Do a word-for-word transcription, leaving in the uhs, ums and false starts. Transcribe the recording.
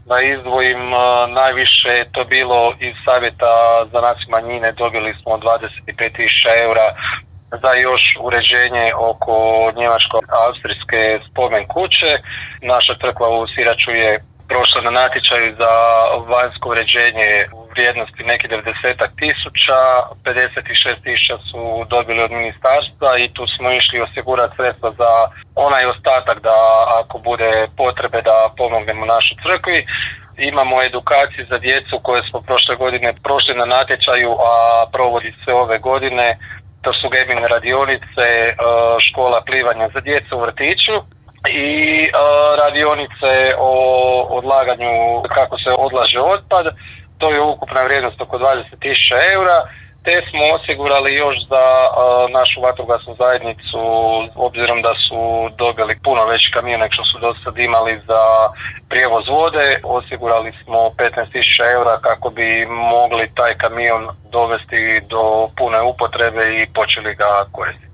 Da izdvojim, najviše je to bilo iz Savjeta za nacionalne manjine, dobili smo dvadeset pet tisuća eura za još uređenje oko njemačko-austrijske spomen kuće. Naša crkva u Siraču je prošla na natječaju za vanjsko uređenje u vrijednosti neki devedeset tisuća, pedeset šest tisuća su dobili od ministarstva i tu smo išli osigurati sredstva za onaj ostatak da ako bude potrebe da pomognemo našoj crkvi. Imamo edukaciju za djecu koje smo prošle godine prošli na natječaju, a provodi se ove godine. To su gaming radionice, škola plivanja za djecu u vrtiću i radionice o odlaganju, kako se odlaže otpad. To je ukupna vrijednost oko dvadeset tisuća eura. Te smo osigurali još za uh, našu vatrogasnu zajednicu, obzirom da su dobili puno veći kamion nego što su do sad imali za prijevoz vode. Osigurali smo petnaest tisuća eura kako bi mogli taj kamion dovesti do pune upotrebe i počeli ga koristiti.